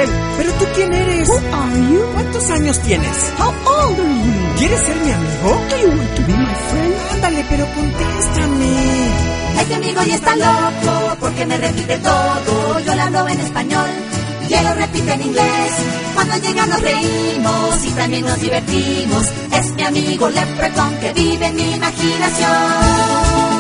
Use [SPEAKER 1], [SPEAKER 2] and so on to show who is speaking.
[SPEAKER 1] Miguel, ¿pero tú quién eres?
[SPEAKER 2] Who are you?
[SPEAKER 1] ¿Cuántos años tienes?
[SPEAKER 2] How old are you?
[SPEAKER 1] ¿Quieres ser mi amigo?
[SPEAKER 2] Do you want to be my friend?
[SPEAKER 1] Ándale, pero contéstame.
[SPEAKER 3] Este amigo ya está loco porque me repite todo. Yo le hablo en español y él lo repite en inglés. Cuando llega nos reímos y también nos divertimos. Es mi amigo Leprechaun que vive en mi imaginación.